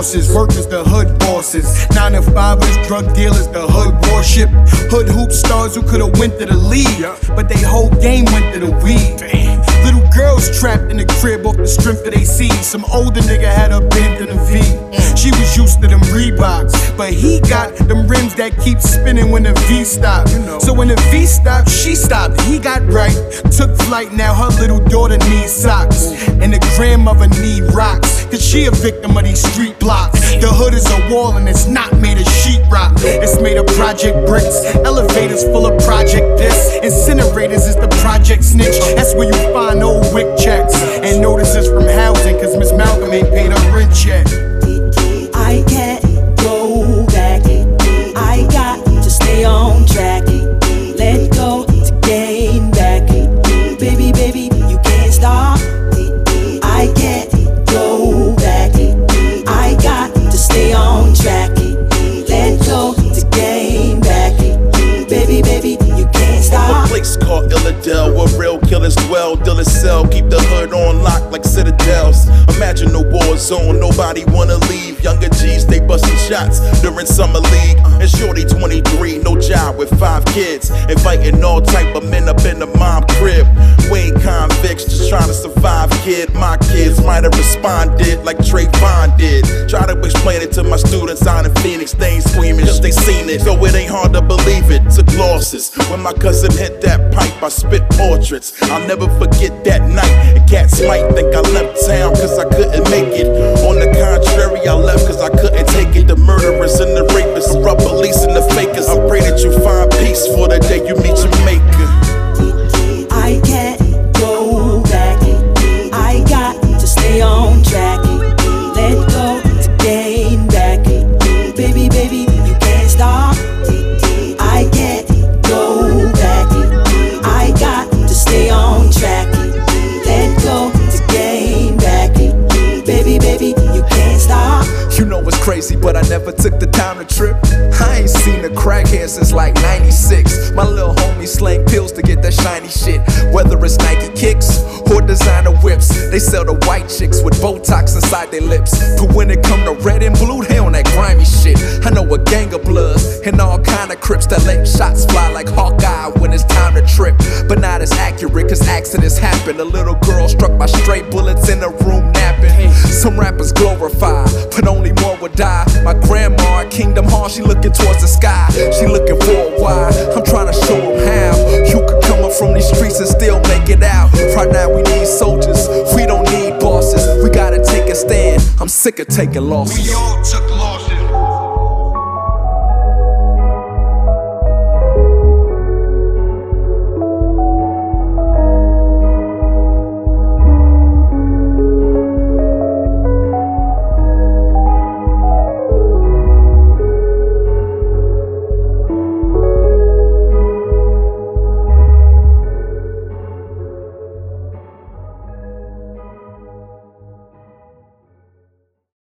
losses. Workers, the hood bosses. 9 to 5ers, drug dealers, the hood worship. Hood hoop stars who could've went to the league, but they whole game went to the weed. Little girls trapped in the crib off the strength of they seeds. Some older nigga had her bent in a V. She was used to them Reeboks, but he got them rims that keep spinning when the V stopped. So when the V stopped, she stopped. He got right, took flight. Now her little daughter needs socks, and the grandmother need rocks, cause she a victim of these street blocks. The hood is a wall and it's not made of sheetrock. It's made of project bricks, elevators full of project this. Incinerators is the project snitch. That's where you find old WIC checks and notices from housing, cause Miss Malcolm ain't paid her rent yet. I can't go back, I got to stay on track. Let go to gain back. Baby, baby, you can't stop. I can't go back, I got to stay on track. Let go to gain back. Baby, baby, you can't stop. A place called Illadel, where real killers dwell. Dealers sell, keep the hood on lock like citadels. Imagine a war zone, nobody wanna leave. Younger G's, they bustin' shots during summer league. And shorty 23, no job with 5 kids, inviting all type of men up in the mom crib. We ain't convicts, just trying to survive, kid. My kids might have responded like Trayvon did. Try to explain it to my students out in Phoenix, they ain't screaming, just they seen it. So it ain't hard to believe it, took losses. When my cousin hit that pipe, I spit portraits. I'll never forget that night, and cats might think I left town cause I couldn't make it. On the contrary, I left cause I couldn't take it. The murderers and the rapists, rough police and the fakers. I pray that you find peace for the day you meet your maker. I can't go back, I got to stay on track. Let go to gain back. Baby, baby, you can't stop. I can't go back, I got to stay on track. Let go to gain back. Baby, baby, you can't stop. You know what's crazy, but I never took the time to trip. I ain't seen a crackhead since like 96. My little homie slang pills to get that shiny shit. Whether it's Nike kicks or designer whips, they sell the white chicks with Botox inside their lips. But when it come to red and blue, they on that grimy shit. I know a gang of bloods and all kind of crips that let shots fly like Hawkeye when it's time to trip. But not as accurate cause accidents happen. A little girl struck by stray bullets in a room napping. Some rappers glorify, but only more would die. My grandma at Kingdom Hall, she looking towards the sky. She looking for a why. I'm trying to show them how you could come up from these streets and still make it out. Right now we need soldiers, we don't need bosses. We gotta take a stand, I'm sick of taking losses. We all took losses.